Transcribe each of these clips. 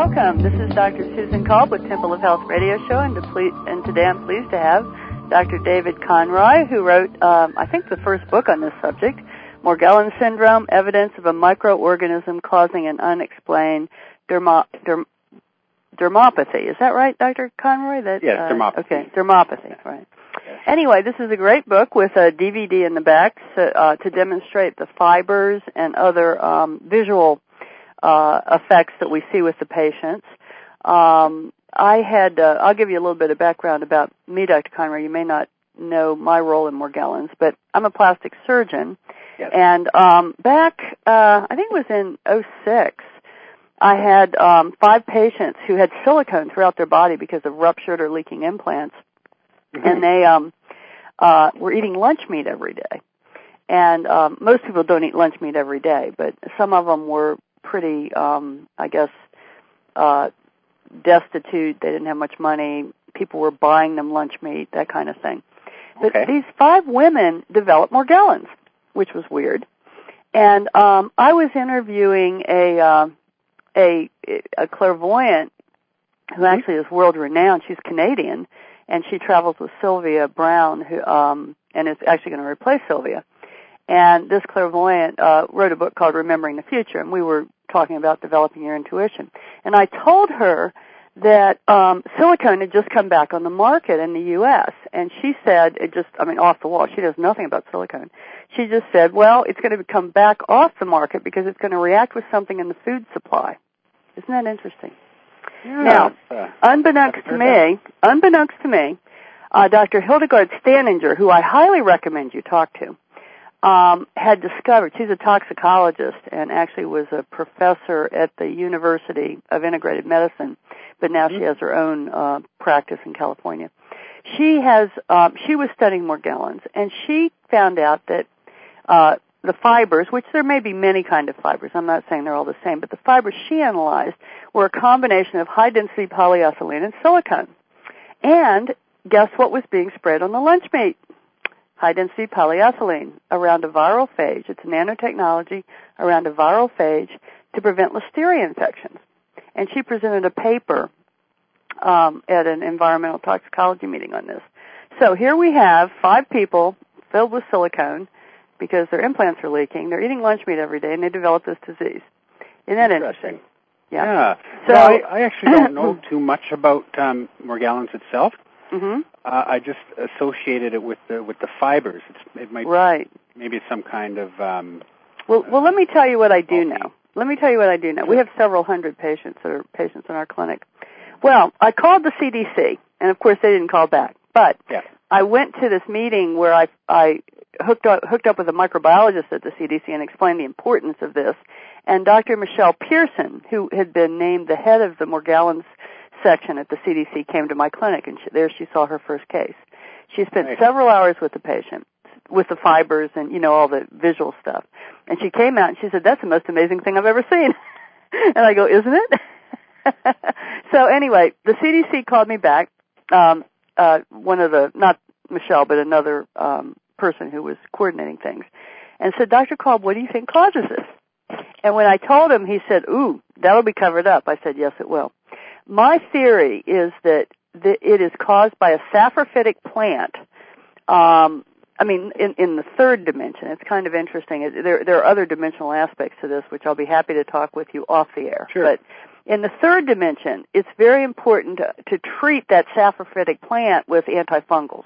welcome. This is Dr. Susan Kolb with Temple of Health Radio Show, and today I'm pleased to have Dr. David Conroy, who wrote, I think, the first book on this subject, Morgellons Syndrome, Evidence of a Microorganism Causing an Unexplained Dermopathy. Is that right, Dr. Conroy? Yes, dermopathy. Okay, dermopathy, right. Yes. Anyway, this is a great book with a DVD in the back to demonstrate the fibers and other visual effects that we see with the patients. I'll give you a little bit of background about me, Dr. Conroy. You may not know my role in Morgellons, but I'm a plastic surgeon. Yes. And back, I think it was in '06, I had 5 patients who had silicone throughout their body because of ruptured or leaking implants. Mm-hmm. And they were eating lunch meat every day. And most people don't eat lunch meat every day, but some of them were pretty, destitute. They didn't have much money. People were buying them lunch meat, that kind of thing. But these 5 women developed Morgellons, which was weird. And I was interviewing a clairvoyant who actually is world-renowned. She's Canadian, and she travels with Sylvia Brown, who and is actually going to replace Sylvia. And this clairvoyant wrote a book called Remembering the Future, and we were talking about developing your intuition. And I told her that silicone had just come back on the market in the U.S., and she said, off the wall, she knows nothing about silicone. She just said, well, it's going to come back off the market because it's going to react with something in the food supply. Isn't that interesting? Yeah, now, unbeknownst to me, Dr. Hildegard Staninger, who I highly recommend you talk to, had discovered, she's a toxicologist and actually was a professor at the University of Integrated Medicine, but now she has her own practice in California. She was studying Morgellons, and she found out that the fibers, which there may be many kind of fibers, I'm not saying they're all the same, but the fibers she analyzed were a combination of high-density polyethylene and silicone. And guess what was being spread on the lunch meat? High-density polyethylene around a viral phage. It's nanotechnology around a viral phage to prevent listeria infections. And she presented a paper at an environmental toxicology meeting on this. So here we have 5 people filled with silicone because their implants are leaking. They're eating lunch meat every day, and they develop this disease. Isn't that interesting? Yeah. So I actually don't know too much about Morgellons itself. Mm-hmm. I just associated it with the fibers. Maybe it's some kind of. Well, let me tell you what I do know. We have several hundred patients that are patients in our clinic. Well, I called the CDC, and of course they didn't call back. But I went to this meeting where I hooked up with a microbiologist at the CDC and explained the importance of this. And Dr. Michelle Pearson, who had been named the head of the Morgellons section at the CDC, came to my clinic, and there she saw her first case. She spent several hours with the patient, with the fibers and, all the visual stuff. And she came out and she said, that's the most amazing thing I've ever seen. And I go, isn't it? So anyway, the CDC called me back, one of the, not Michelle, but another person who was coordinating things, and said, Dr. Kolb, what do you think causes this? And when I told him, he said, ooh, that'll be covered up. I said, yes, it will. My theory is that it is caused by a saprophytic plant. In the third dimension. It's kind of interesting. There are other dimensional aspects to this, which I'll be happy to talk with you off the air. Sure. But in the third dimension, it's very important to treat that saprophytic plant with antifungals.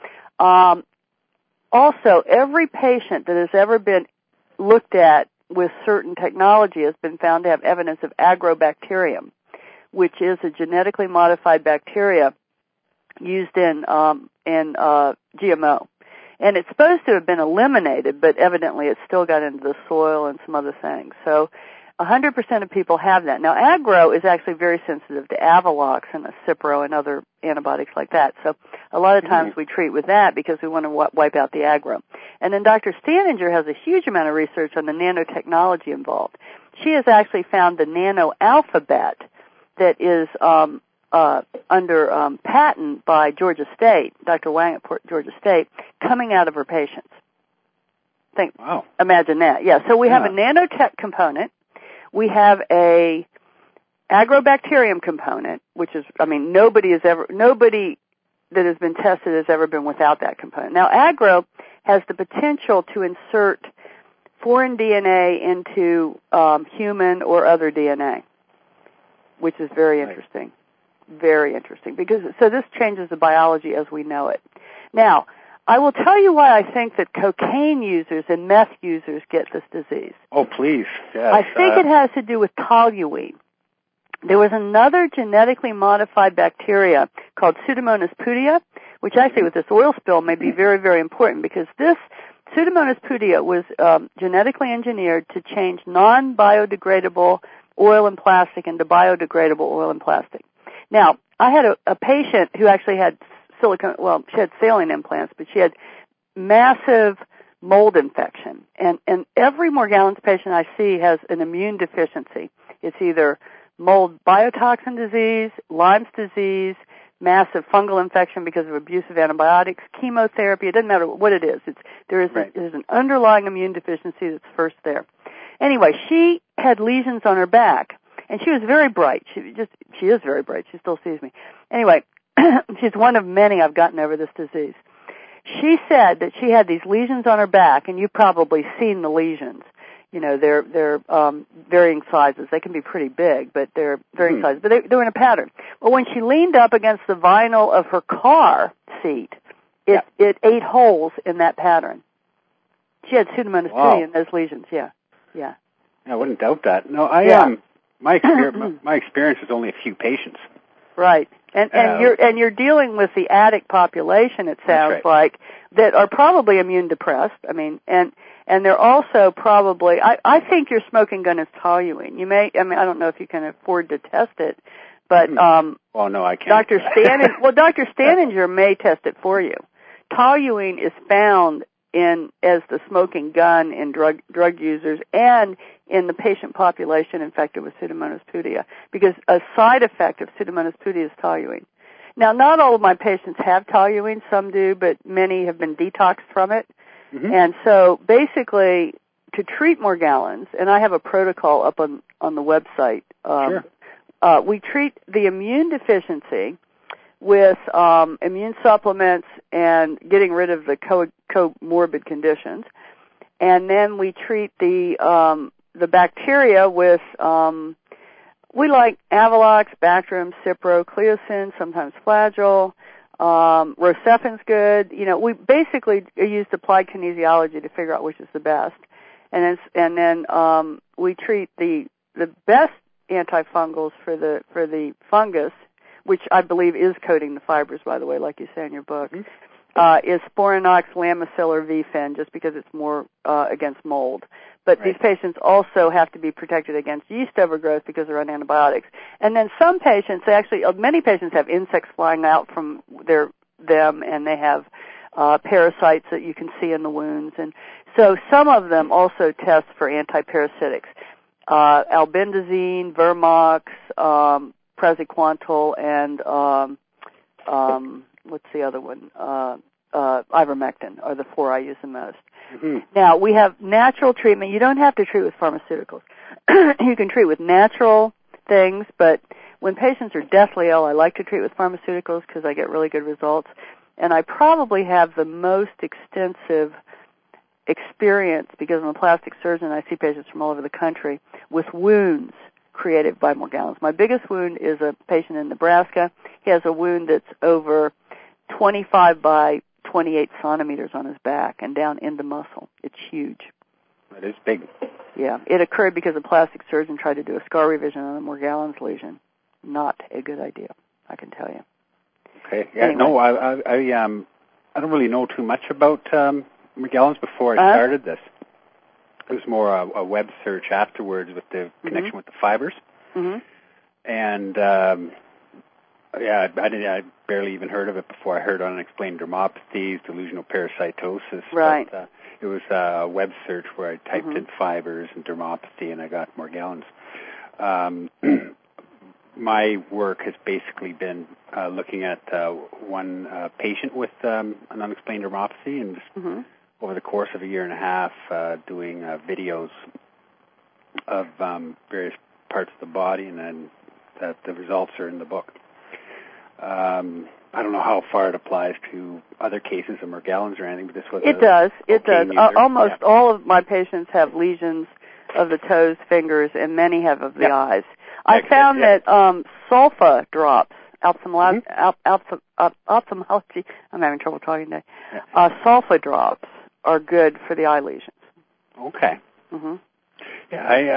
Also, every patient that has ever been looked at with certain technology has been found to have evidence of agrobacterium, which is a genetically modified bacteria used in GMO. And it's supposed to have been eliminated, but evidently it's still got into the soil and some other things. So 100% of people have that. Now, agro is actually very sensitive to Avalox and Cipro and other antibiotics like that. So a lot of times we treat with that because we want to wipe out the agro. And then Dr. Staninger has a huge amount of research on the nanotechnology involved. She has actually found the nano alphabet that is under patent by Georgia State, Dr. Wang at Georgia State, coming out of her patients. Wow. Imagine that. Yeah, so we have a nanotech component. We have a agrobacterium component, which is, nobody that has been tested has ever been without that component. Now, agro has the potential to insert foreign DNA into human or other DNA, which is very interesting. Very interesting. So this changes the biology as we know it. Now, I will tell you why I think that cocaine users and meth users get this disease. Oh, please. Yes. I think it has to do with toluene. There was another genetically modified bacteria called Pseudomonas putida, which actually with this oil spill may be very, very important because this Pseudomonas putida was genetically engineered to change non-biodegradable oil and plastic into biodegradable oil and plastic. Now, I had a patient who actually had she had saline implants, but she had massive mold infection. And every Morgellons patient I see has an immune deficiency. It's either mold biotoxin disease, Lyme's disease, massive fungal infection because of abuse of antibiotics, chemotherapy. It doesn't matter what it is. There's an underlying immune deficiency that's first there. Anyway, she had lesions on her back, and she was very bright. She is very bright. She still sees me. Anyway, she's one of many I've gotten over this disease. She said that she had these lesions on her back, and you've probably seen the lesions. They're varying sizes. They can be pretty big, but they're varying sizes. But they're in a pattern. Well, when she leaned up against the vinyl of her car seat, it ate holes in that pattern. She had Pseudomonas putida in those lesions. Yeah. I wouldn't doubt that. No, my experience is only a few patients. Right. And you're dealing with the addict population, it sounds like, that are probably immune depressed. And they're also probably, I think your smoking gun is toluene. I don't know if you can afford to test it, but well, no, I can't. Dr. Staninger may test it for you. Toluene is found as the smoking gun in drug users and in the patient population infected with Pseudomonas putida, because a side effect of Pseudomonas putida is toluene. Now, not all of my patients have toluene. Some do, but many have been detoxed from it. Mm-hmm. And so basically, to treat Morgellons, and I have a protocol up on the website, we treat the immune deficiency with immune supplements and getting rid of the comorbid conditions. And then we treat the bacteria with, we like Avalox, Bactrim, Cipro, Cleocin, sometimes Flagyl. Rocephin's good. We basically used applied kinesiology to figure out which is the best. And then we treat the best antifungals for the fungus, which I believe is coating the fibers, by the way, like you say in your book, is Sporanox, Lamisil, or VFen, just because it's more against mold. But these patients also have to be protected against yeast overgrowth because they're on antibiotics. And then some patients, many patients have insects flying out from them, and they have parasites that you can see in the wounds. And so some of them also test for antiparasitics. Albendazole, Vermox, praziquantel, and what's the other one? Ivermectin are the four I use the most. Mm-hmm. Now, we have natural treatment. You don't have to treat with pharmaceuticals. You can treat with natural things, but when patients are deathly ill, I like to treat with pharmaceuticals because I get really good results. And I probably have the most extensive experience, because I'm a plastic surgeon, I see patients from all over the country, with wounds created by Morgellons. My biggest wound is a patient in Nebraska. He has a wound that's over 25 by 28 centimeters on his back and down into muscle. It's huge. That is big. Yeah. It occurred because a plastic surgeon tried to do a scar revision on a Morgellons lesion. Not a good idea, I can tell you. Okay. Yeah. Anyway. No, I don't really know too much about Morgellons before I started this. It was more a web search afterwards with the connection with the fibers. Mm-hmm. And I barely even heard of it before. I heard unexplained dermopathies, delusional parasitosis. Right. But, it was a web search where I typed in fibers and dermopathy, and I got Morgellons. My work has basically been looking at one patient with an unexplained dermopathy, and just over the course of a year and a half, doing videos of various parts of the body, and then that the results are in the book. I don't know how far it applies to other cases of Morgellons or anything, but this was It does. Almost all of my patients have lesions of the toes, fingers, and many have of the eyes. I found that sulfa drops, ophthalmology, I'm having trouble talking today, sulfa drops are good for the eye lesions. Okay. Mm-hmm. Yeah,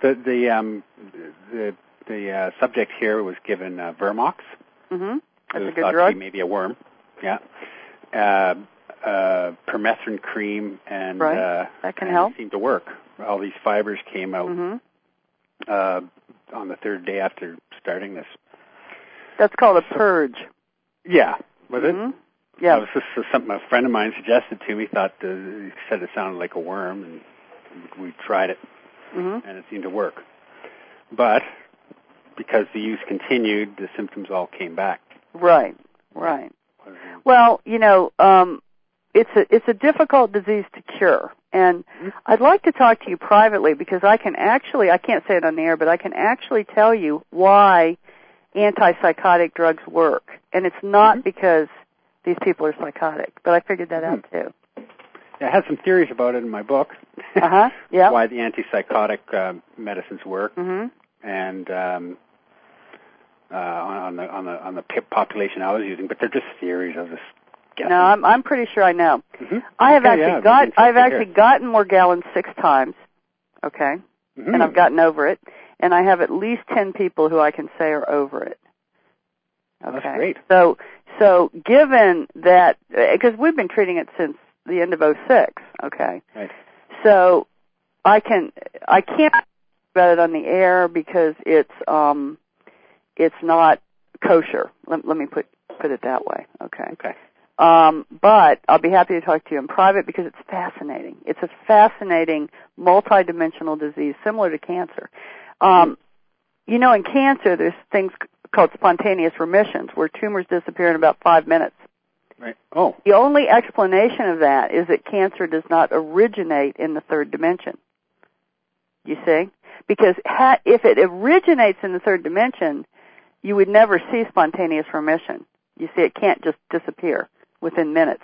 the subject here was given Vermox. Mm-hmm. That's a good thought drug. To be maybe a worm. Yeah. Permethrin cream and that can help. It seemed to work. All these fibers came out on the third day after starting this. That's called a purge. Yeah. Was it? Yeah. This is something a friend of mine suggested to me. He said it sounded like a worm, and we tried it, and it seemed to work. But because the use continued, the symptoms all came back. Right. Well, it's a difficult disease to cure, and I'd like to talk to you privately because I can't say it on the air, but I can actually tell you why antipsychotic drugs work, and it's not because these people are psychotic, but I figured that out too. Yeah, I had some theories about it in my book. Yeah. Why the antipsychotic medicines work, and on the population I was using, but they're just theories. I was just guessing. No, I'm pretty sure I know. I've actually gotten Morgellons 6 times. Okay, and I've gotten over it, and I have at least 10 people who I can say are over it. Okay, that's great. So given that, because we've been treating it since the end of 2006. Okay, right. So I can't talk about it on the air because it's not kosher. Let me put it that way. Okay. But I'll be happy to talk to you in private because it's fascinating. It's a fascinating multidimensional disease similar to cancer. In cancer, there's things called spontaneous remissions where tumors disappear in about 5 minutes. Right. Oh. The only explanation of that is that cancer does not originate in the third dimension. You see? Because if it originates in the third dimension, you would never see spontaneous remission. You see, it can't just disappear within minutes.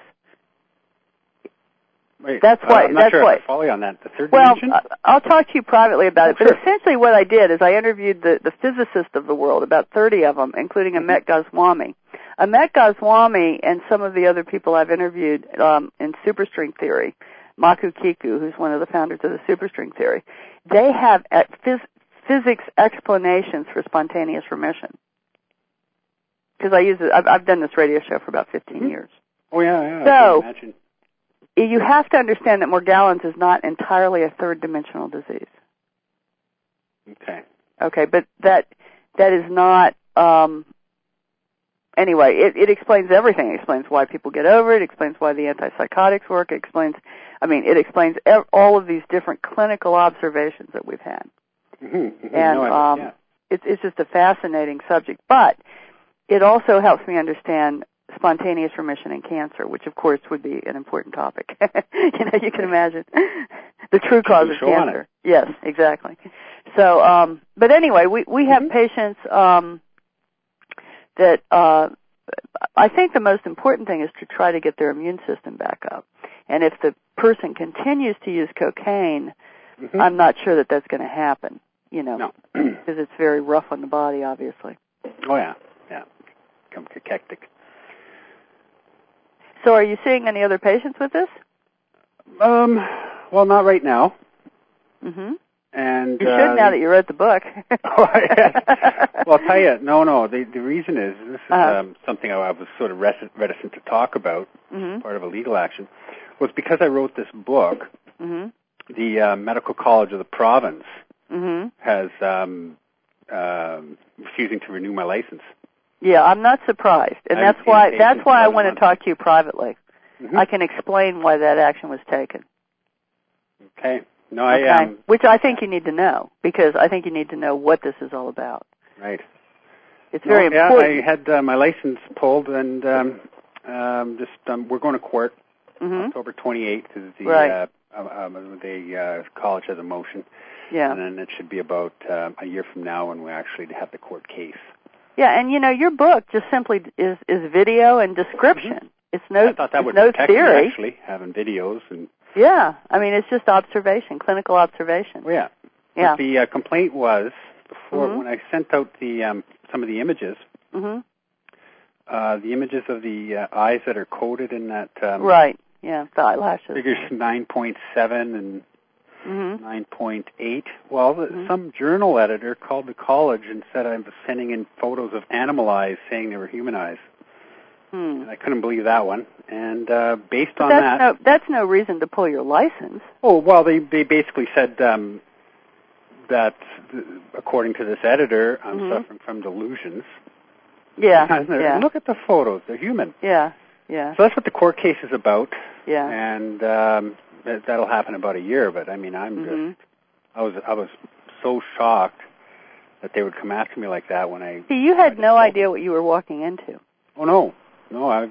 Wait, that's why. I'm not sure if I follow you on that. The third dimension? I'll talk to you privately about it. But sure. Essentially what I did is I interviewed the physicists of the world, about 30 of them, including Amit Goswami. Amit Goswami and some of the other people I've interviewed in superstring theory, Maku Kiku, who's one of the founders of the superstring theory, they have physics explanations for spontaneous remission. Because I've done this radio show for about 15 years. Oh, yeah, So, I can imagine. You have to understand that Morgellons is not entirely a third-dimensional disease. Okay, but that is not, anyway, it explains everything. It explains why people get over it. It explains why the antipsychotics work. It explains all of these different clinical observations that we've had. And it's just a fascinating subject. But it also helps me understand spontaneous remission in cancer, which of course would be an important topic. You can imagine the true cause of cancer. Yes, exactly. So, but anyway, we have patients that I think the most important thing is to try to get their immune system back up. And if the person continues to use cocaine, I'm not sure that that's going to happen. Because it's very rough on the body, obviously. Oh yeah, become cachectic. So are you seeing any other patients with this? Well, not right now. And you should now that you wrote the book. Well, I'll tell you, no. The reason is, this is something I was sort of reticent to talk about, part of a legal action, was because I wrote this book, the Medical College of the Province has refusing to renew my license. Yeah, I'm not surprised, and that's why I want to talk to you privately. I can explain why that action was taken. Okay. No, which I think you need to know, because I think you need to know what this is all about. Right. It's very important. I had my license pulled, and we're going to court. October 28th is the college has a motion. Yeah. And then it should be about a year from now when we actually have the court case. Yeah, and your book just simply is video and description. Mm-hmm. It's no, I thought that would no protect theory. me, actually, having videos and. Yeah, I mean it's just observation, clinical observation. Oh, yeah. Yeah. But the complaint was before when I sent out the some of the images. Mm-hmm. The images of the eyes that are coded in that. Right. Yeah, the eyelashes. Figures 9.7 and 9.8. Well, some journal editor called the college and said I was sending in photos of animal eyes saying they were human eyes. And I couldn't believe that one. And based on that... that's no reason to pull your license. Oh, well, they basically said that, according to this editor, I'm suffering from delusions. Yeah, Look at the photos. They're human. Yeah, yeah. So that's what the court case is about. Yeah. And that'll happen in about a year. But, I mean, I'm just... I was so shocked that they would come after me like that when I... See, you had no idea what you were walking into. Oh, no. No, I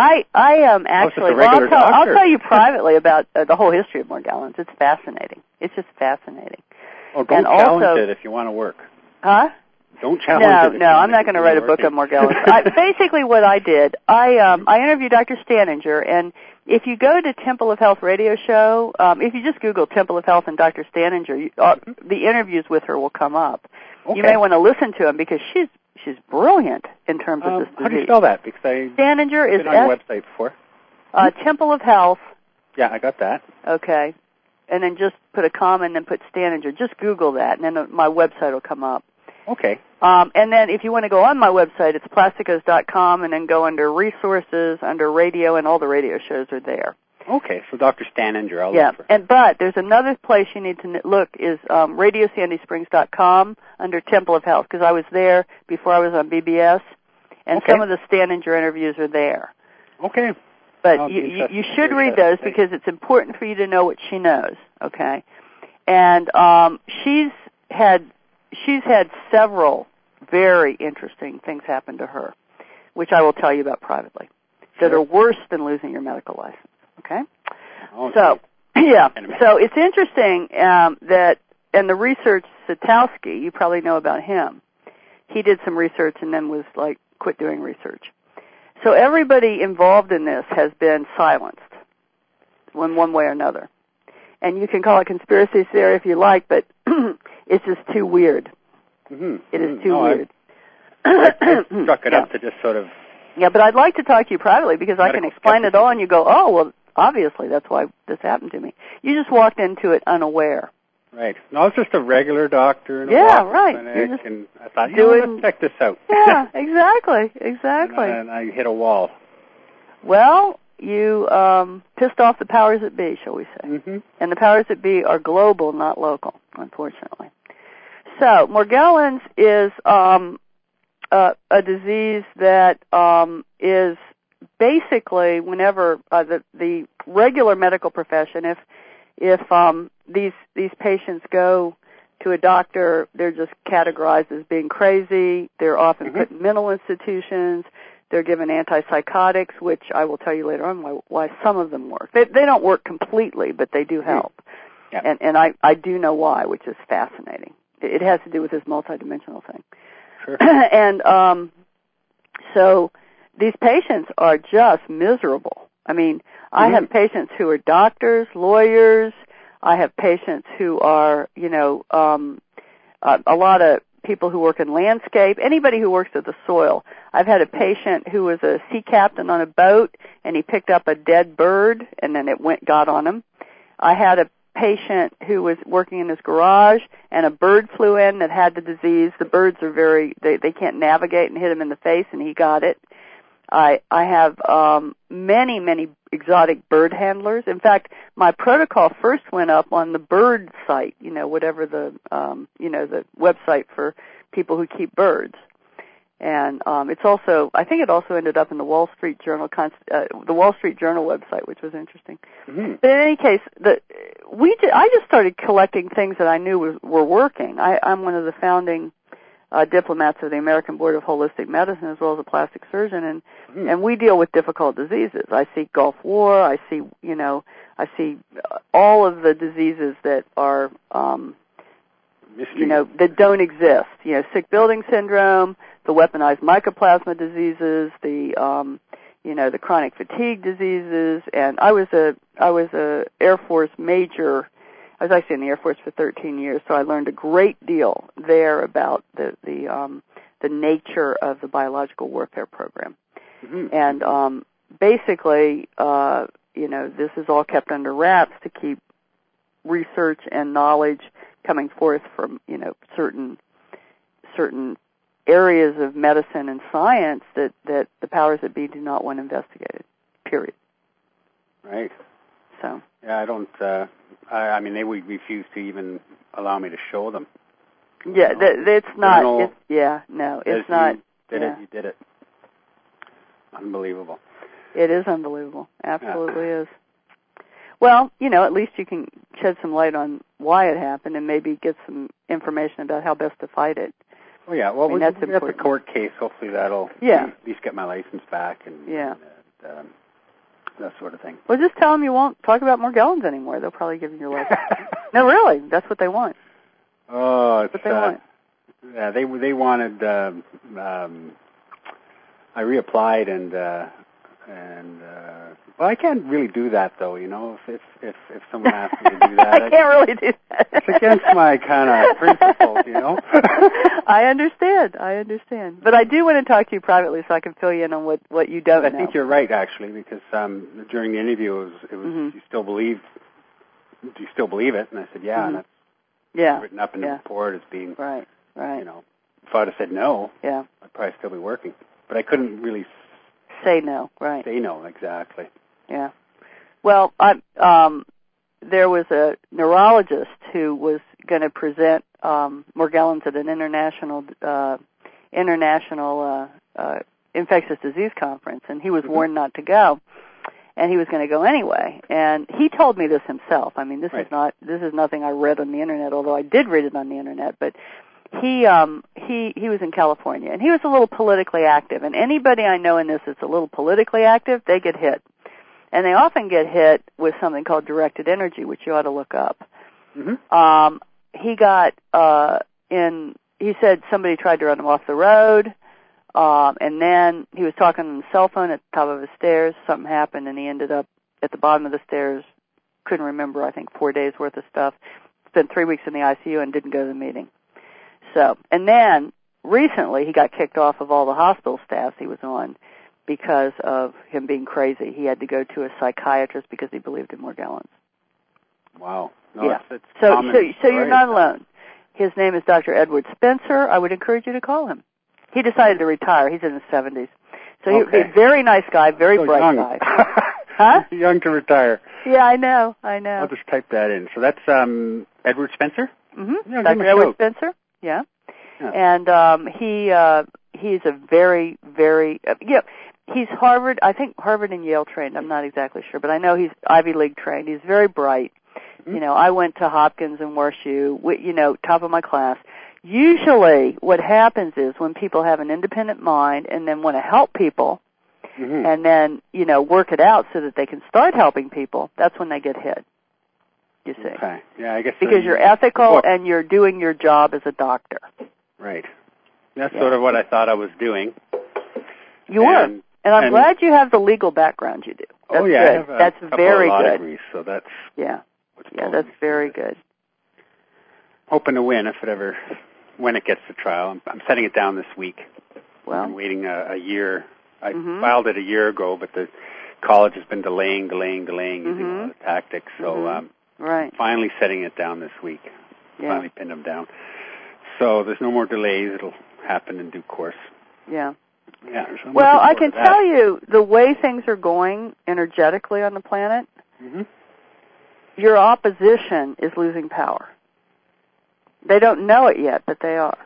am actually. I'll tell you privately about the whole history of Morgellons. It's fascinating. It's just fascinating. Oh, don't challenge it if you want to work. Huh? Don't challenge it. No, I'm not going to write a book on Morgellons. Basically, what I did, I interviewed Dr. Staninger, and if you go to Temple of Health radio show, if you just Google Temple of Health and Dr. Staninger, the interviews with her will come up. Okay. You may want to listen to them because she's brilliant in terms of this disease. How do you spell that? Because Staninger is been on your website before. Temple of Health. Yeah, I got that. Okay. And then just put a comma and then put Staninger. Just Google that, and then my website will come up. Okay. And then if you want to go on my website, it's plasticos.com, and then go under resources, under radio, and all the radio shows are there. Okay, so Dr. Staninger, I'll look for. But there's another place you need to look is radiosandysprings.com under Temple of Health, because I was there before I was on BBS, and some of the Staninger interviews are there. Okay. But you should read those because it's important for you to know what she knows, okay? And she's had several very interesting things happen to her, which I will tell you about privately, that are worse than losing your medical license. Okay? So it's interesting that, and the research, Satowski, you probably know about him. He did some research and then was quit doing research. So everybody involved in this has been silenced in one way or another. And you can call it conspiracy theory if you like, but it's just too weird. Mm-hmm. It is too weird. I struck it up to just sort of... Yeah, but I'd like to talk to you privately because I can explain it all and you go, oh, well, obviously, that's why this happened to me. You just walked into it unaware. Right. No, I was just a regular doctor in a clinic, and I thought, let's check this out. Yeah, exactly. And I hit a wall. Well, you pissed off the powers that be, shall we say. Mm-hmm. And the powers that be are global, not local, unfortunately. So, Morgellons is a disease that is basically, whenever the regular medical profession, if these patients go to a doctor, they're just categorized as being crazy. They're often put in mental institutions. They're given antipsychotics, which I will tell you later on why some of them work. They don't work completely, but they do help. Yeah. And I do know why, which is fascinating. It has to do with this multidimensional thing. Sure. And so these patients are just miserable. I mean, I have patients who are doctors, lawyers. I have patients who are, a lot of people who work in landscape, anybody who works with the soil. I've had a patient who was a sea captain on a boat, and he picked up a dead bird, and then it got on him. I had a patient who was working in his garage, and a bird flew in that had the disease. The birds are they can't navigate, and hit him in the face, and he got it. I have many, many exotic bird handlers. In fact, my protocol first went up on the bird site, whatever the website for people who keep birds. And I think it also ended up in the Wall Street Journal, the Wall Street Journal website, which was interesting. Mm-hmm. But in any case, I just started collecting things that I knew were working. I'm one of the founding diplomats of the American Board of Holistic Medicine, as well as a plastic surgeon, and we deal with difficult diseases. I see Gulf War. I see all of the diseases that are that don't exist. Sick building syndrome, the weaponized mycoplasma diseases, the the chronic fatigue diseases. And I was a Air Force major. I was actually in the Air Force for 13 years, so I learned a great deal there about the nature of the biological warfare program. Mm-hmm. And basically, this is all kept under wraps to keep research and knowledge coming forth from certain areas of medicine and science that the powers that be do not want investigated. Period. Right. So. Yeah, I don't. I mean, they would refuse to even allow me to show them. Yeah, it's not. It's not. You did it. Unbelievable. It is unbelievable. Absolutely is. Well, at least you can shed some light on why it happened and maybe get some information about how best to fight it. Oh, yeah. Well, that's we got the court case. Hopefully that'll at least get my license back and that sort of thing. Well, just tell them you won't talk about Morgellons anymore. They'll probably give you your license. No, really. That's what they want. Oh, it's what they want. Yeah, they wanted. I reapplied and well, I can't really do that though. If someone asks me to do that, I can't really do that. It's against my kind of principles, I understand. But I do want to talk to you privately so I can fill you in on what you don't know. I think you're right, actually, because during the interview it was mm-hmm. Do you still believe it? And I said, yeah, mm-hmm. and that's written up in the report as being right. If I'd have said no, I'd probably still be working. But I couldn't really say no, right? Say no, exactly. Yeah. Well, there was a neurologist who was going to present Morgellons at an international infectious disease conference, and he was warned not to go, and he was going to go anyway. And he told me this himself. I mean, this is nothing I read on the internet, although I did read it on the internet, but. He was in California, and he was a little politically active. And anybody I know in this that's a little politically active, they get hit. And they often get hit with something called directed energy, which you ought to look up. Mm-hmm. He got he said somebody tried to run him off the road, and then he was talking on the cell phone at the top of the stairs. Something happened, and he ended up at the bottom of the stairs. Couldn't remember, I think, 4 days worth of stuff. Spent 3 weeks in the ICU and didn't go to the meeting. So, and then recently he got kicked off of all the hospital staffs he was on because of him being crazy. He had to go to a psychiatrist because he believed in Morgellons. Wow. No, yeah. It's so you're not alone. His name is Dr. Edward Spencer. I would encourage you to call him. He decided to retire. He's in his 70s. So he's a very nice guy, very bright young. guy. Huh? Young to retire. Yeah, I know. I'll just type that in. So that's Edward Spencer? Mm-hmm. Dr. Edward Spencer. Yeah. And he's a very, very he's Harvard, I think Harvard and Yale trained. I'm not exactly sure, but I know he's Ivy League trained. He's very bright. Mm-hmm. I went to Hopkins and WashU, top of my class. Usually what happens is when people have an independent mind and then want to help people mm-hmm. and then, work it out so that they can start helping people, that's when they get hit. You see. Okay. Yeah, I guess because you're ethical and you're doing your job as a doctor. Right. That's sort of what I thought I was doing. You were. And I'm glad you have the legal background you do. That's good. I have that's very law good. Degrees, so that's that's very good. Hoping to win when it gets to trial. I'm setting it down this week. Well, I'm waiting a year. I mm-hmm. filed it a year ago, but the college has been delaying using mm-hmm. a lot of tactics. So right. Finally setting it down this week. Yeah. Finally pinned them down. So there's no more delays. It'll happen in due course. Yeah. Yeah. So well, I can tell you the way things are going energetically on the planet, mm-hmm. your opposition is losing power. They don't know it yet, but they are.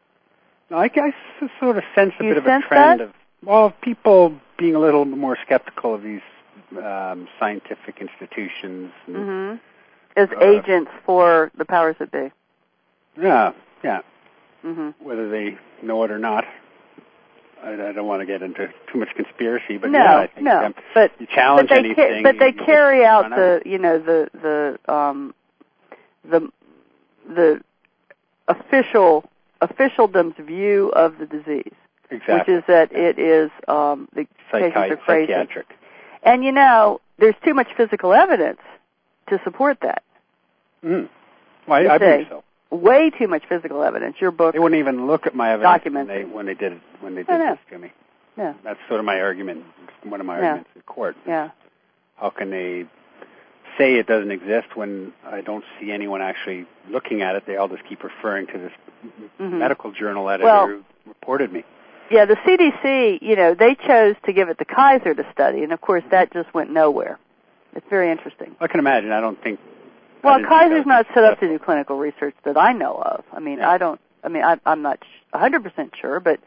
I sort of sense a bit of a trend of people being a little more skeptical of these scientific institutions. And, mm-hmm. As agents for the powers that be. Yeah. Mm-hmm. Whether they know it or not. I don't want to get into too much conspiracy, but I think but you challenge anything. But they carry out the officialdom's view of the disease. Exactly. Which is that it is the patients are crazy. Psychiatric. And there's too much physical evidence to support that. Mm. Well, I believe so. Way too much physical evidence. Your book. They wouldn't even look at my evidence when they did this to me. Yeah. That's sort of my argument. One of my arguments in court. Yeah. How can they say it doesn't exist when I don't see anyone actually looking at it? They all just keep referring to this medical journal editor who reported me. Yeah, the CDC, they chose to give it to Kaiser to study, and of course that just went nowhere. It's very interesting. I can imagine. I don't think. Well, Kaiser's not set up to do clinical research that I know of. I'm not 100% sure, but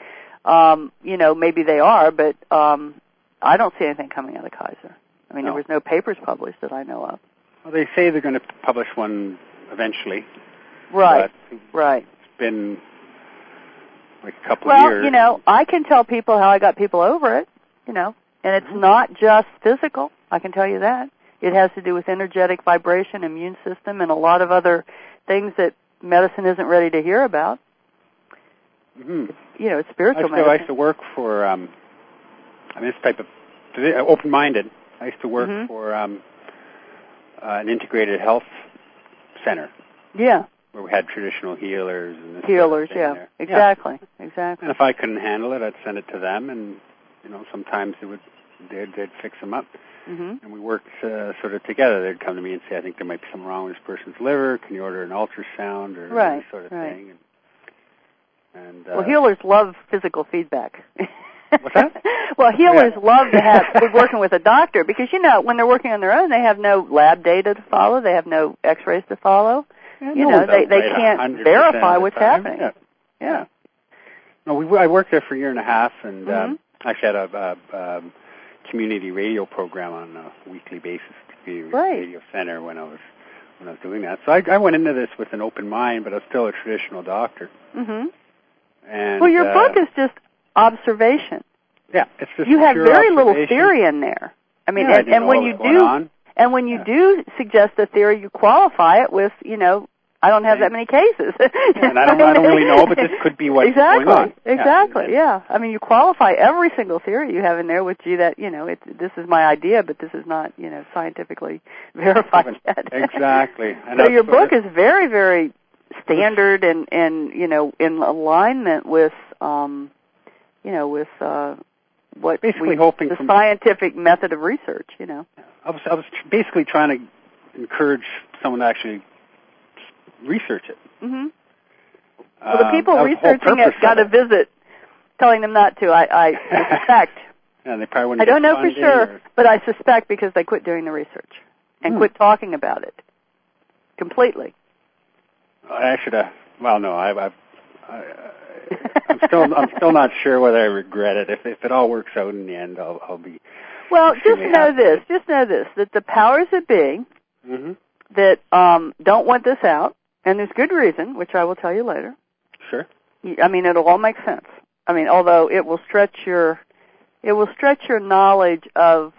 maybe they are, but I don't see anything coming out of Kaiser. There was no papers published that I know of. Well, they say they're going to publish one eventually. Right. It's been like a couple of years. Well, I can tell people how I got people over it, and it's not just physical. I can tell you that. It has to do with energetic vibration, immune system, and a lot of other things that medicine isn't ready to hear about. Mm-hmm. It's spiritual medicine. I used to work for, this type of, open-minded. I used to work for an integrated health center. Yeah. Where we had traditional healers and this healers, sort of thing exactly. And if I couldn't handle it, I'd send it to them, and sometimes they'd fix them up. Mm-hmm. And we worked sort of together. They'd come to me and say, "I think there might be something wrong with this person's liver. Can you order an ultrasound or this sort of thing?" And healers love physical feedback. What's that? Well, healers love to be working with a doctor because, when they're working on their own, they have no lab data to follow. They have no x-rays to follow. Yeah, they can't verify what's happening. Yeah. No, I worked there for a year and a half, and actually had a community radio program on a weekly basis at the radio center when I was doing that. So I went into this with an open mind, but I was still a traditional doctor. Mm-hmm. And your book is just observation. Yeah, it's just you have very little theory in there. And when you do suggest a theory, you qualify it with, I don't have that many cases. And I don't really know, but this could be what's going on. Exactly, yeah. You qualify every single theory you have in there with, this is my idea, but this is not, scientifically verified yet. Exactly. So your book is very, very standard and in alignment with, what basically hoping the scientific method of research, I was basically trying to encourage someone to actually research it. Mm-hmm. Well, the people researching it got a visit telling them not to. I suspect. Yeah, they probably wouldn't. I don't know for sure, but I suspect because they quit doing the research and quit talking about it completely. I should have. Well, no, I'm still not sure whether I regret it. If it all works out in the end, I'll be. Well, just know this: that the powers that be that don't want this out, and there's good reason, which I will tell you later. Sure. It'll all make sense. Although it will stretch your knowledge of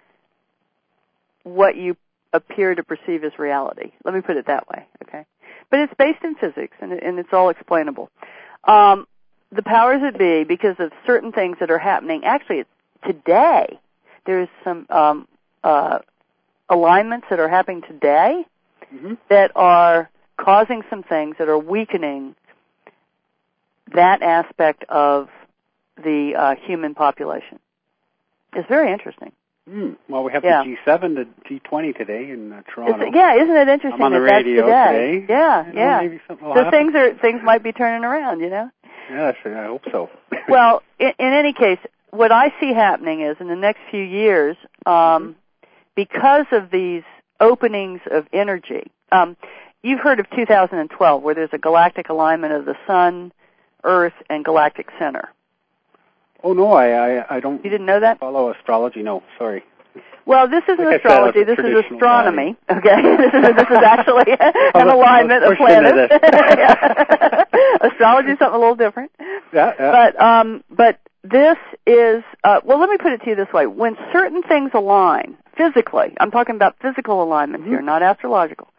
what you appear to perceive as reality. Let me put it that way, okay? But it's based in physics, and it's all explainable. The powers that be, because of certain things that are happening, actually today, there's some alignments that are happening today that are causing some things that are weakening that aspect of the human population. It's very interesting. Well, we have the G7 to G20 today in Toronto. Isn't it interesting? I'm on the radio today. Yeah. Maybe something will happen. Things might be turning around, Yes, I hope so. Well, in any case, what I see happening is in the next few years, because of these openings of energy, you've heard of 2012, where there's a galactic alignment of the Sun, Earth, and galactic center. Oh, no, I don't. You didn't know that? Follow astrology, no, sorry. Well, this isn't astrology. This is astronomy. Okay, this is actually an alignment of planets. Astrology is something a little different. Yeah. But this is let me put it to you this way: when certain things align physically, I'm talking about physical alignments here, not astrological.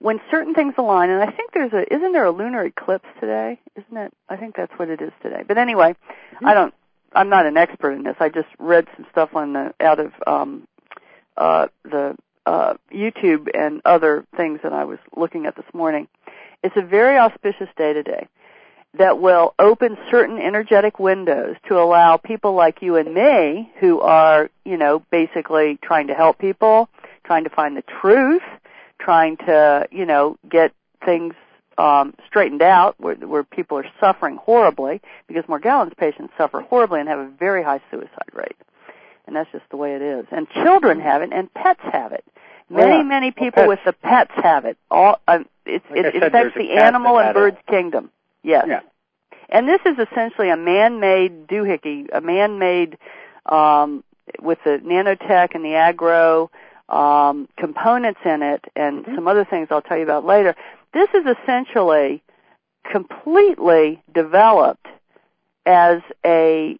when certain things align, and I think isn't there a lunar eclipse today? Isn't it? I think that's what it is today. But anyway, I'm not an expert in this. I just read some stuff out of the YouTube and other things that I was looking at this morning. It's a very auspicious day today that will open certain energetic windows to allow people like you and me, who are, basically trying to help people, trying to find the truth, trying to, get things straightened out where people are suffering horribly, because Morgellons patients suffer horribly and have a very high suicide rate. And that's just the way it is. And children have it, and pets have it. Many people with the pets have it. It affects the animal and birds kingdom. Yes. Yeah. And this is essentially a man-made doohickey, a man-made with the nanotech and the agro components in it, and some other things I'll tell you about later. This is essentially completely developed as a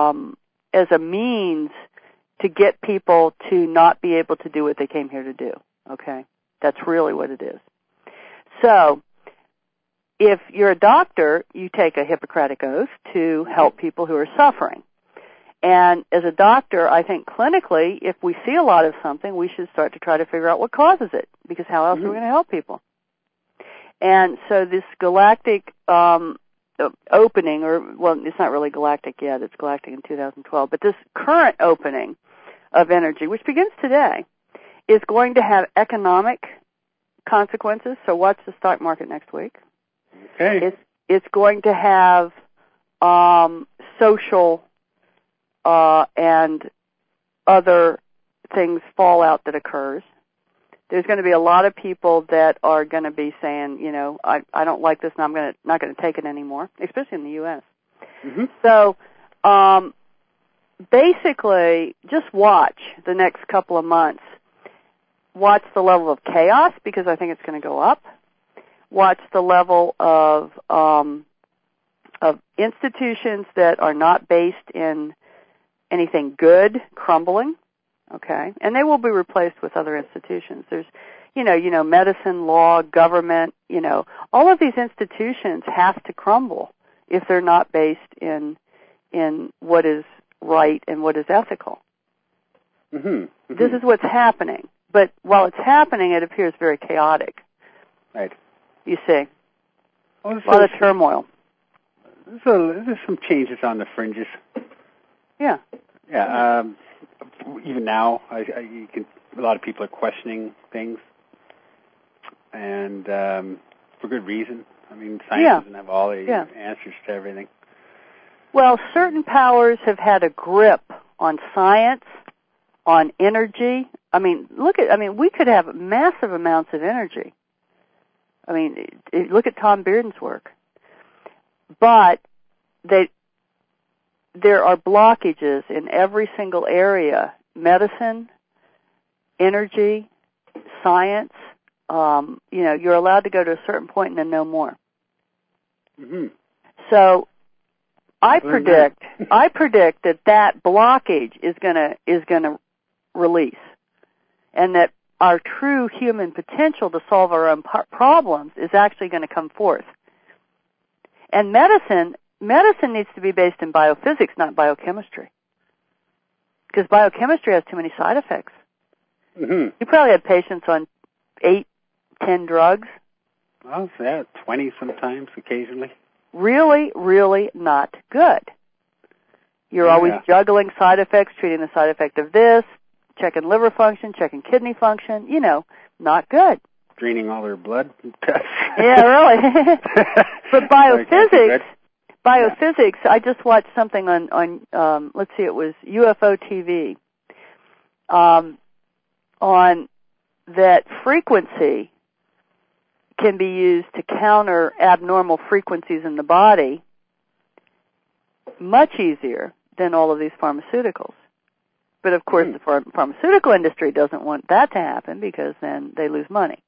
means to get people to not be able to do what they came here to do. Okay? That's really what it is. So, if you're a doctor, you take a Hippocratic oath to help people who are suffering. And as a doctor, I think clinically, if we see a lot of something, we should start to try to figure out what causes it, because how else are we going to help people? And so this galactic opening, it's not really galactic yet, it's galactic in 2012, but this current opening of energy, which begins today, is going to have economic consequences. So watch the stock market next week. Okay. It's going to have social and other things fallout that occurs. There's going to be a lot of people that are going to be saying, I don't like this, and I'm not going to take it anymore, especially in the U.S. Mm-hmm. So basically, just watch the next couple of months. Watch the level of chaos, because I think it's going to go up. Watch the level of institutions that are not based in anything good crumbling, okay? And they will be replaced with other institutions. There's, medicine, law, government, all of these institutions have to crumble if they're not based in what is right and what is ethical. Mm-hmm. Mm-hmm. This is what's happening. But while it's happening, it appears very chaotic. Right. You see. A lot of turmoil. There's some changes on the fringes. Yeah. Yeah. Even now, a lot of people are questioning things, and for good reason. I mean, science doesn't have all the answers to everything. Well, certain powers have had a grip on science, on energy. I mean, we could have massive amounts of energy. I mean, look at Tom Bearden's work. But there are blockages in every single area: medicine, energy, science. You're allowed to go to a certain point and then no more. Mm-hmm. So I predict that blockage is gonna release, and that our true human potential to solve our own problems is actually going to come forth. And medicine needs to be based in biophysics, not biochemistry, because biochemistry has too many side effects. Mm-hmm. You probably have patients on 8, 10 drugs. Well, 20 sometimes, occasionally. Really, really not good. You're always juggling side effects, treating the side effect of this, checking liver function, checking kidney function, not good. Draining all their blood tests. Yeah, really. But biophysics, I just watched something on let's see, it was UFO TV, on that frequency can be used to counter abnormal frequencies in the body much easier than all of these pharmaceuticals. But of course, the pharmaceutical industry doesn't want that to happen, because then they lose money.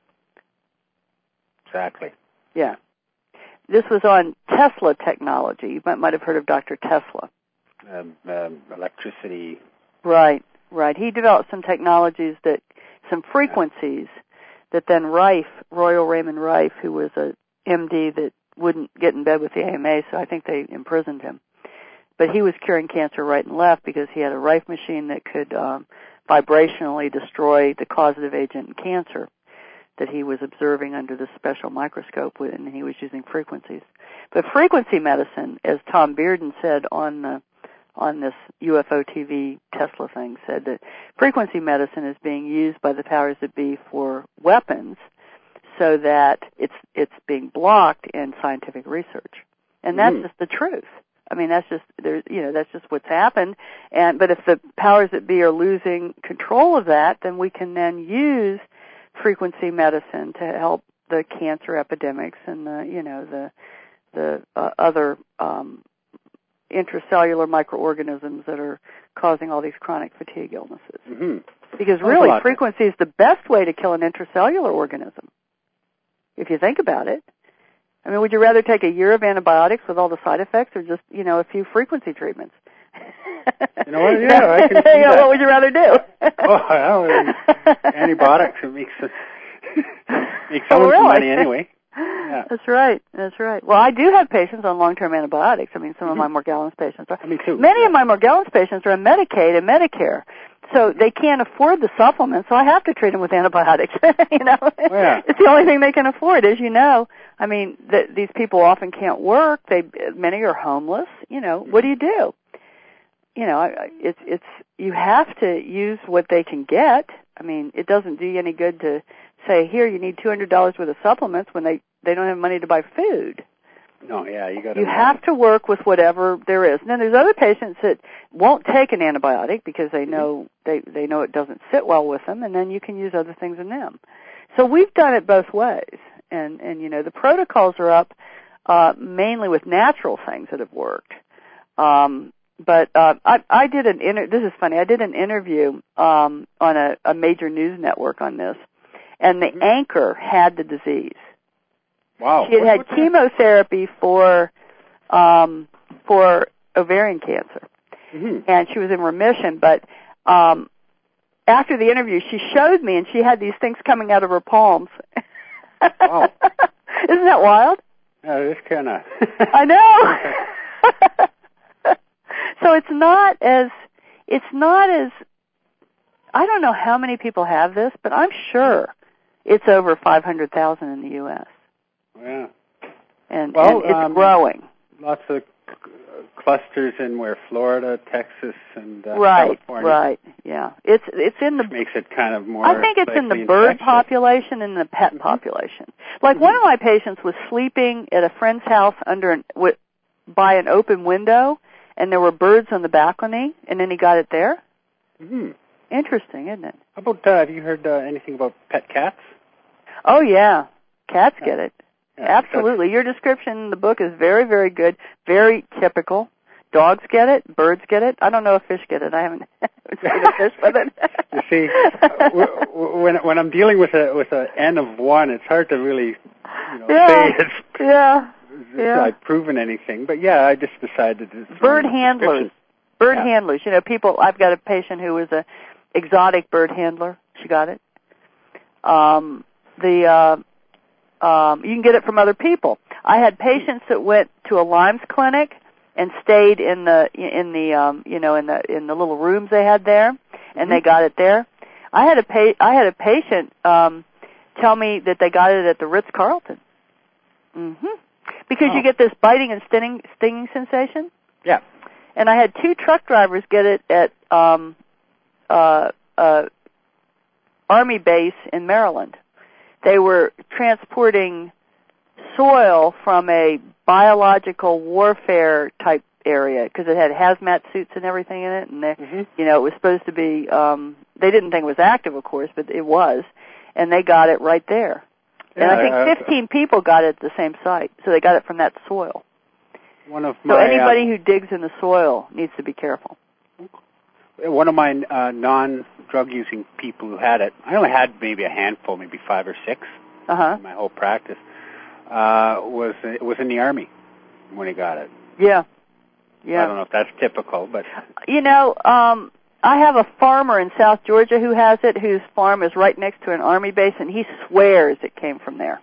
Exactly. Yeah. This was on Tesla technology. You might have heard of Dr. Tesla. Electricity. Right. He developed some technologies some frequencies that then Royal Raymond Rife, who was a MD that wouldn't get in bed with the AMA, so I think they imprisoned him. But he was curing cancer right and left because he had a Rife machine that could vibrationally destroy the causative agent in cancer that he was observing under this special microscope, and he was using frequencies. But frequency medicine, as Tom Bearden said on this UFO TV Tesla thing, said that frequency medicine is being used by the powers that be for weapons, so that it's being blocked in scientific research, and that's just the truth. I mean, that's just what's happened. But if the powers that be are losing control of that, then we can then use frequency medicine to help the cancer epidemics and the other intracellular microorganisms that are causing all these chronic fatigue illnesses. Mm-hmm. Because really, frequency is the best way to kill an intracellular organism, if you think about it. I mean, would you rather take a year of antibiotics with all the side effects, or just, a few frequency treatments? You know what? Yeah, I can see that. What would you rather do? Antibiotics, it makes someone some money anyway. Yeah. That's right. Well, I do have patients on long-term antibiotics. I mean, some of my Morgellons patients are. Me too. Many of my Morgellons patients are on Medicaid and Medicare, so they can't afford the supplements, so I have to treat them with antibiotics. Oh, yeah. It's the only thing they can afford, as you know. I mean, these people often can't work. Many are homeless. What do you do? It's you have to use what they can get. I mean, it doesn't do you any good to say, here, you need $200 worth of supplements when they don't have money to buy food. No, yeah, you have to work with whatever there is. And then there's other patients that won't take an antibiotic because they know they know it doesn't sit well with them, and then you can use other things in them. So we've done it both ways. And the protocols are up mainly with natural things that have worked. But I did this is funny. I did an interview on a major news network on this, and the anchor had the disease. Wow. She had chemotherapy for ovarian cancer, and she was in remission. But after the interview, she showed me, and she had these things coming out of her palms. Wow. Isn't that wild? Yeah, it is kind of. I know. So it's not as I don't know how many people have this, but I'm sure it's over 500,000 in the U.S. Yeah. And it's growing. Lots of clusters in Florida, Texas, and California. Right, yeah. It's in the... Which makes it kind of more... I think it's in the bird population and the pet population. Like one of my patients was sleeping at a friend's house by an open window, and there were birds on the balcony, and then he got it there. Mm-hmm. Interesting, isn't it? How about, have you heard anything about pet cats? Oh, yeah. Cats get it. Yeah, absolutely. Your description in the book is very, very good, very typical. Dogs get it. Birds get it. I don't know if fish get it. I haven't seen a fish with it. You see, when I'm dealing with a N of 1, it's hard to really say it's... I've proven anything, but I just decided to... Bird handlers. Handlers. People, I've got a patient who was a exotic bird handler. She got it. You can get it from other people. I had patients that went to a Lyme's clinic and stayed in the little rooms they had there, and they got it there. I had a patient tell me that they got it at the Ritz-Carlton. Because you get this biting and stinging sensation. Yeah. And I had 2 truck drivers get it at Army base in Maryland. They were transporting soil from a biological warfare type area because it had hazmat suits and everything in it, and it was supposed to be. They didn't think it was active, of course, but it was, and they got it right there. And I think 15 people got it at the same site, so they got it from that soil. So anybody who digs in the soil needs to be careful. One of my non-drug-using people who had it, I only had maybe a handful, maybe 5 or 6 in my whole practice, was in the Army when he got it. Yeah. I don't know if that's typical, but... I have a farmer in South Georgia who has it, whose farm is right next to an Army base, and he swears it came from there.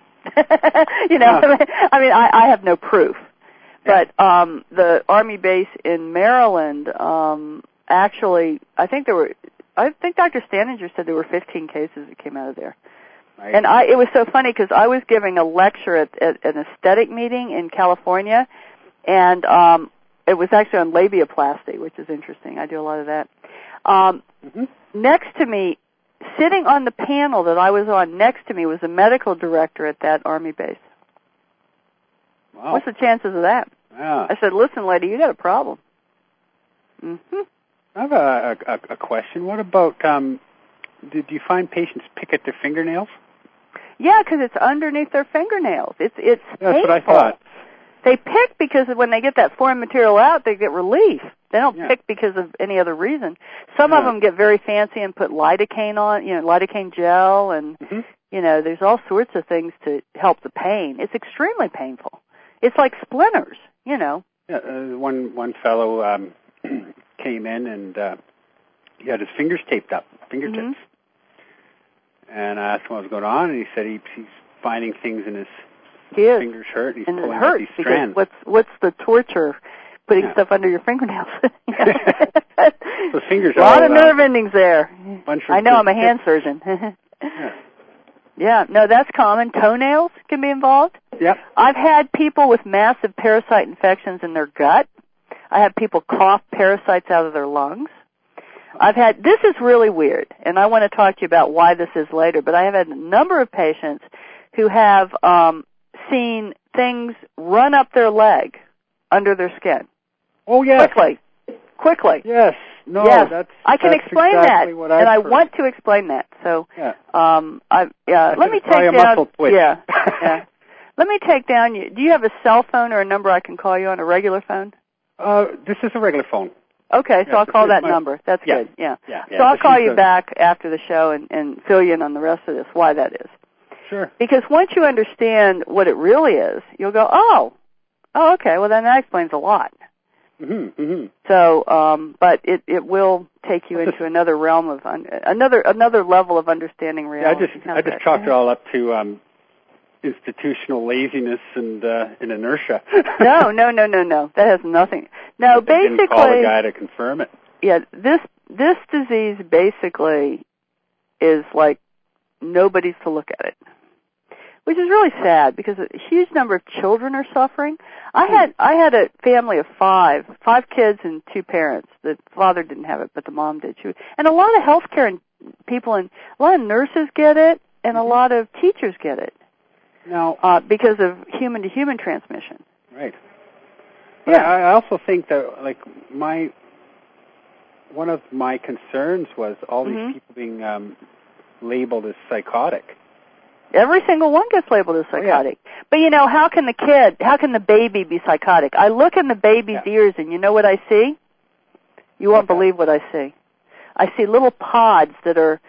I mean, I have no proof. But the Army base in Maryland, actually, I think Dr. Staninger said there were 15 cases that came out of there. Right. And it was so funny because I was giving a lecture at an aesthetic meeting in California, and it was actually on labiaplasty, which is interesting. I do a lot of that. Next to me, sitting on the panel that I was on, next to me was the medical director at that Army base. Wow. What's the chances of that? Yeah. I said, listen, lady, you got a problem. Mm-hmm. I have a question. What about, do you find patients pick at their fingernails? Yeah, because it's underneath their fingernails. It's That's painful. what I thought. They pick because when they get that foreign material out, they get relief. They don't pick because of any other reason. Some of them get very fancy and put lidocaine on, lidocaine gel, and, there's all sorts of things to help the pain. It's extremely painful. It's like splinters, Yeah, one fellow came in and he had his fingers taped up, fingertips. Mm-hmm. And I asked him what was going on, and he said he's finding things in his fingers hurt, and he's pulling out these strands. What's the torture? Putting stuff under your fingernails. The fingers a lot of nerve endings there. I know, I'm a hand tips. surgeon. Yeah, no, that's common. Toenails can be involved. Yep. I've had people with massive parasite infections in their gut. I have people cough parasites out of their lungs. This is really weird, and I want to talk to you about why this is later, but I have had a number of patients who have seen things run up their leg under their skin. Oh, yes. Quickly. Yes. No, yes. I can explain exactly that, and I want to explain that. So, let me take down. Yeah. Let me take down. Do you have a cell phone or a number I can call you on, a regular phone? This is a regular phone. Okay, so I'll call that number. That's good. Yeah. So I'll call you back after the show and fill you in on the rest of this, why that is. Sure. Because once you understand what it really is, you'll go, oh, okay, well then that explains a lot. Mm-hmm, mm-hmm. So, but it will take you into another realm of another level of understanding reality. Yeah, I just chalked it all up to institutional laziness and inertia. No. That has nothing. No, basically, didn't call a guy to confirm it. Yeah, this disease basically is like nobody's to look at it, which is really sad because a huge number of children are suffering. I had a family of five kids and two parents. The father didn't have it, but the mom did. And a lot of healthcare people and a lot of nurses get it, and a lot of teachers get it. Now, because of human-to-human transmission. Right. But yeah. I also think that, like, one of my concerns was all these people being labeled as psychotic. Every single one gets labeled as psychotic. Oh, yeah. But, how can the baby be psychotic? I look in the baby's ears, and you know what I see? You won't believe what I see. I see little pods that are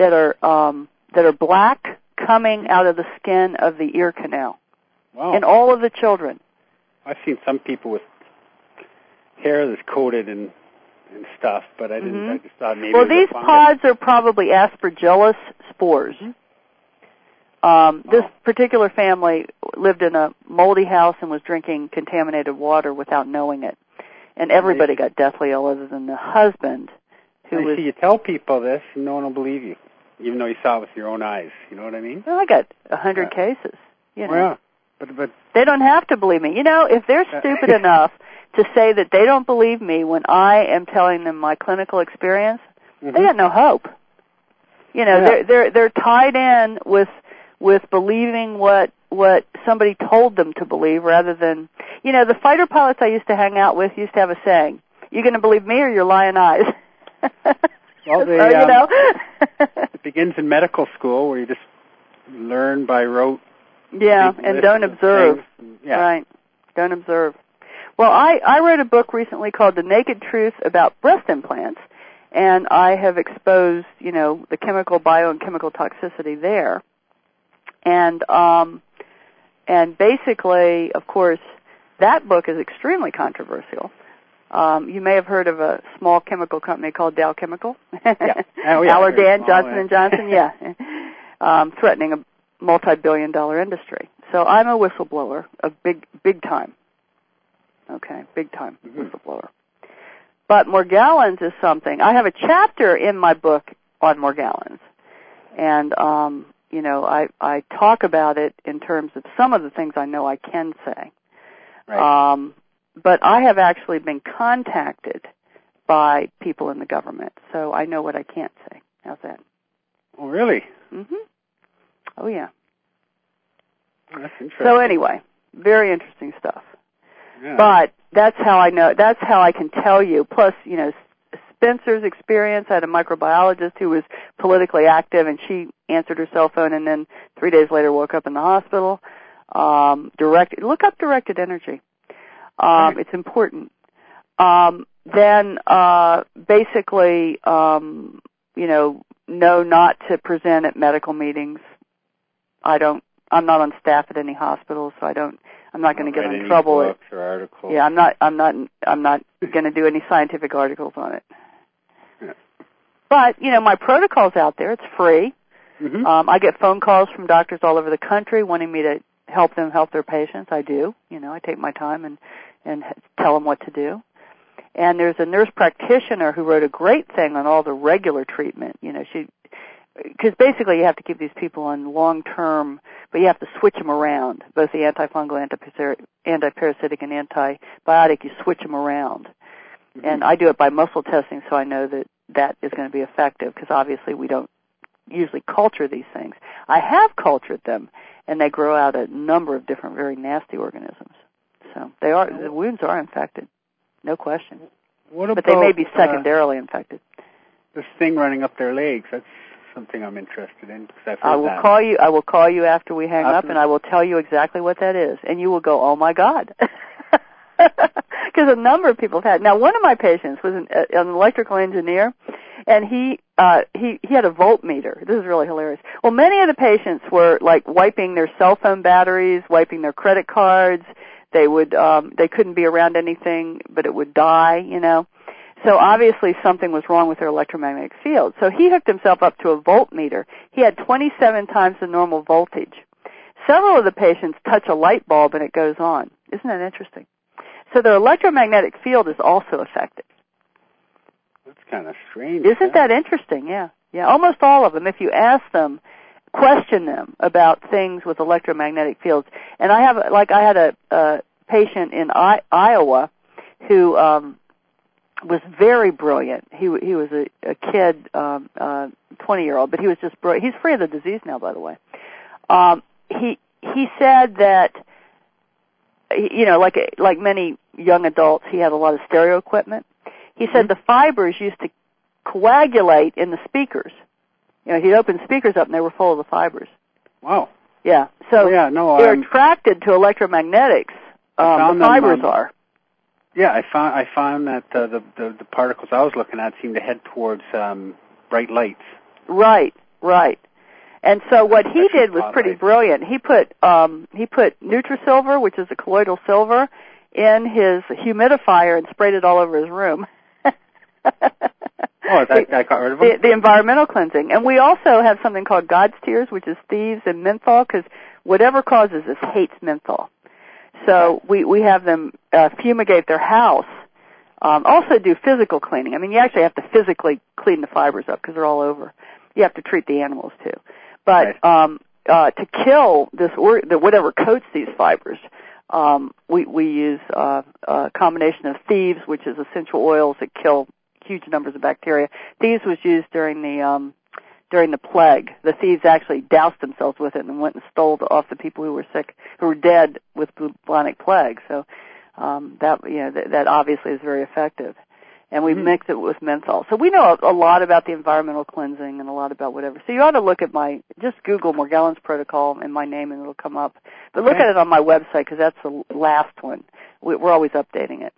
black, coming out of the skin of the ear canal. Wow. In all of the children. I've seen some people with hair that's coated and stuff, but I didn't. I just thought maybe. Well, these pods are probably Aspergillus spores. This particular family lived in a moldy house and was drinking contaminated water without knowing it, and everybody got deathly ill other than the husband, who was. See, you tell people this, and no one will believe you. Even though you saw it with your own eyes, you know what I mean? Well, I got 100 cases. Yeah, but they don't have to believe me. If they're stupid enough to say that they don't believe me when I am telling them my clinical experience, they got no hope. They're tied in with believing what somebody told them to believe, rather than the fighter pilots I used to hang out with used to have a saying: "You're going to believe me or your lying eyes." Well, it begins in medical school where you just learn by rote. Yeah, and don't observe. Right, don't observe. Well, I wrote a book recently called The Naked Truth About Breast Implants, and I have exposed, the chemical, bio, and chemical toxicity there. And basically, of course, that book is extremely controversial. You may have heard of a small chemical company called Dow Chemical. Yeah. Oh, yeah. Allergan, Johnson & Johnson, yeah. Threatening a multi-billion-dollar industry. So I'm a whistleblower, a big time. Okay, big time whistleblower. But Morgellons is something. I have a chapter in my book on Morgellons. And, I talk about it in terms of some of the things I know I can say. Right. But I have actually been contacted by people in the government, so I know what I can't say. How's that? Oh, really? Oh, yeah. That's interesting. So anyway, very interesting stuff. Yeah. But that's how I know, that's how I can tell you. Plus, Spencer's experience, I had a microbiologist who was politically active, and she answered her cell phone and then 3 days later woke up in the hospital. Look up directed energy. It's important. Then, basically, know not to present at medical meetings. I'm not on staff at any hospital, so I'm not going to get in trouble. Books or articles. Yeah, I'm not going to do any scientific articles on it. Yeah. But, my protocol's out there. It's free. I get phone calls from doctors all over the country wanting me to help them help their patients. I do. I take my time and tell them what to do. And there's a nurse practitioner who wrote a great thing on all the regular treatment. Because basically you have to keep these people on long-term, but you have to switch them around, both the antifungal, antiparasitic, and antibiotic, you switch them around. And I do it by muscle testing, so I know that is going to be effective, because obviously we don't usually culture these things. I have cultured them, and they grow out a number of different very nasty organisms. So the wounds are infected, no question. But they may be secondarily infected. This thing running up their legs, that's something I'm interested in, because I've heard I will call you after we hang up, and I will tell you exactly what that is. And you will go, oh, my God. Because a number of people have had. Now, one of my patients was an electrical engineer, and he had a voltmeter. This is really hilarious. Well, many of the patients were, wiping their cell phone batteries, wiping their credit cards. They couldn't be around anything, but it would die, So obviously something was wrong with their electromagnetic field. So he hooked himself up to a voltmeter. He had 27 times the normal voltage. Several of the patients touch a light bulb and it goes on. Isn't that interesting? So their electromagnetic field is also affected. That's kind of strange. Isn't that interesting? Yeah. Yeah, almost all of them. If you ask them, question them about things with electromagnetic fields. And I had a patient in Iowa who was very brilliant. He was a kid, 20-year-old, but he was just brilliant. He's free of the disease now, by the way. He said that, like many young adults, he had a lot of stereo equipment. He said the fibers used to coagulate in the speakers. He'd open speakers up and they were full of the fibers. Wow. Yeah. So they're attracted to electromagnetics. The fibers are. Yeah, I found that the particles I was looking at seemed to head towards bright lights. Right. And so what he did was pretty brilliant. He put Nutrisilver, which is a colloidal silver, in his humidifier and sprayed it all over his room. Oh, I got rid of them? The environmental cleansing. And we also have something called God's Tears, which is thieves and menthol, because whatever causes this hates menthol. So we have them fumigate their house. Also do physical cleaning. I mean, you actually have to physically clean the fibers up because they're all over. You have to treat the animals too. But to kill whatever coats these fibers, we use a combination of thieves, which is essential oils that kill huge numbers of bacteria. Thieves was used during the plague. The thieves actually doused themselves with it and went and stole off the people who were sick, who were dead with bubonic plague. So that obviously is very effective. And we mix it with menthol. So we know a lot about the environmental cleansing and a lot about whatever. So you ought to look at just Google Morgellons protocol and my name and it'll come up. But look at it on my website because that's the last one. We're always updating it.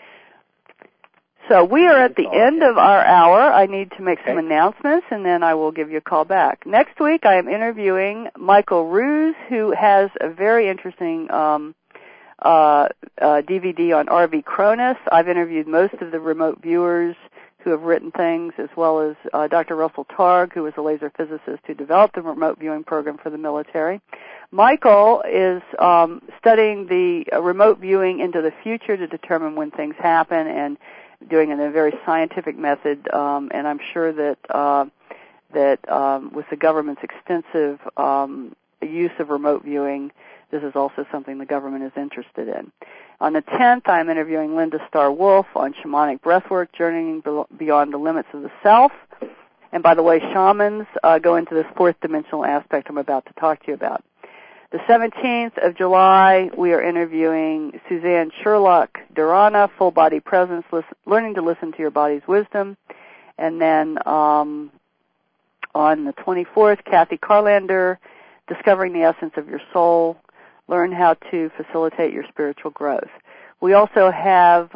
So we are at the end of our hour. I need to make some announcements, and then I will give you a call back. Next week, I am interviewing Michael Ruse, who has a very interesting DVD on R.V. Cronus. I've interviewed most of the remote viewers who have written things, as well as Dr. Russell Targ, who was a laser physicist who developed the remote viewing program for the military. Michael is studying the remote viewing into the future to determine when things happen, and doing it in a very scientific method. And I'm sure that with the government's extensive use of remote viewing, this is also something the government is interested in. On the 10th, I'm interviewing Linda Starr-Wolf on shamanic breathwork, journeying beyond the limits of the self. And by the way, shamans go into this fourth dimensional aspect I'm about to talk to you about. The 17th of July, we are interviewing Suzanne Sherlock-Durana, Full Body Presence, Learning to Listen to Your Body's Wisdom. And then on the 24th, Kathy Carlander, Discovering the Essence of Your Soul, Learn How to Facilitate Your Spiritual Growth. We also have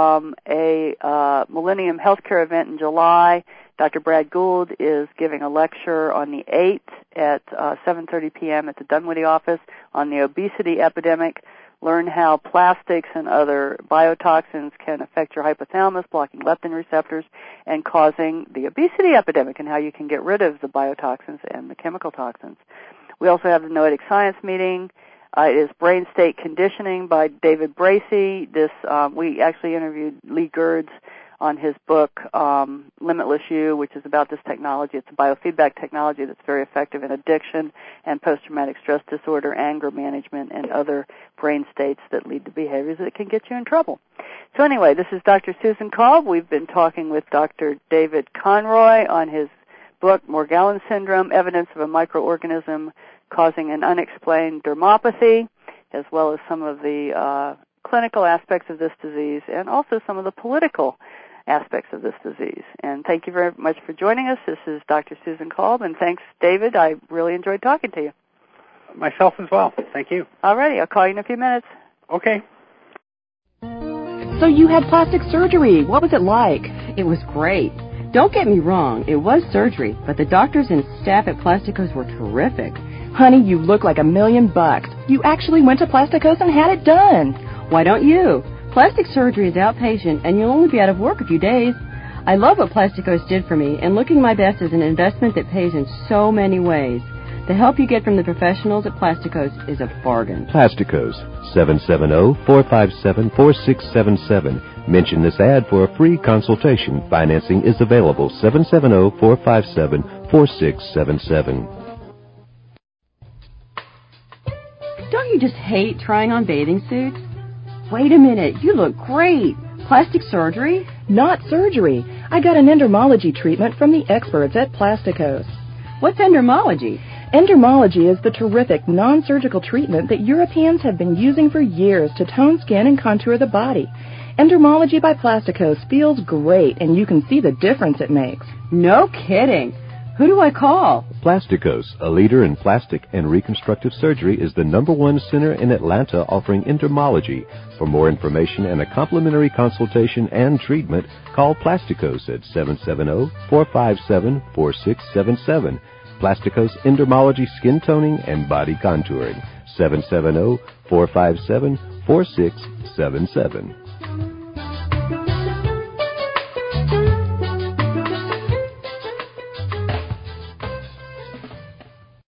a Millennium Healthcare event in July. Dr. Brad Gould is giving a lecture on the 8th at 7:30 p.m. at the Dunwoody office on the obesity epidemic. Learn how plastics and other biotoxins can affect your hypothalamus, blocking leptin receptors and causing the obesity epidemic, and how you can get rid of the biotoxins and the chemical toxins. We also have the Noetic Science meeting. It is Brain State Conditioning by David Bracey. We actually interviewed Lee Gerds on his book, Limitless You, which is about this technology. It's a biofeedback technology that's very effective in addiction and post-traumatic stress disorder, anger management, and other brain states that lead to behaviors that can get you in trouble. So anyway, this is Dr. Susan Kolb. We've been talking with Dr. David Conroy on his book, Morgellons Syndrome, Evidence of a Microorganism Causing an Unexplained Dermopathy, as well as some of the clinical aspects of this disease and also some of the political aspects of this disease. And thank you very much for joining us. This is Dr. Susan Kolb, and thanks, David. I really enjoyed talking to you. Myself as well. Thank you. All righty. I'll call you in a few minutes. Okay. So you had plastic surgery. What was it like? It was great. Don't get me wrong, it was surgery, but the doctors and staff at Plasticos were terrific. Honey, you look like $1 million. You actually went to Plasticos and had it done. Why don't you? Plastic surgery is outpatient, and you'll only be out of work a few days. I love what Plasticos did for me, and looking my best is an investment that pays in so many ways. The help you get from the professionals at Plasticos is a bargain. Plasticos, 770-457-4677. Mention this ad for a free consultation. Financing is available, 770-457-4677. Don't you just hate trying on bathing suits? Wait a minute, you look great. Plastic surgery? Not surgery. I got an endermology treatment from the experts at Plasticos. What's endermology? Endermology is the terrific non-surgical treatment that Europeans have been using for years to tone skin and contour the body. Endermology by Plasticos feels great, and you can see the difference it makes. No kidding. Who do I call? Plasticos, a leader in plastic and reconstructive surgery, is the #1 center in Atlanta offering endermology. For more information and a complimentary consultation and treatment, call Plasticos at 770-457-4677. Plasticos Endermology Skin Toning and Body Contouring, 770-457-4677.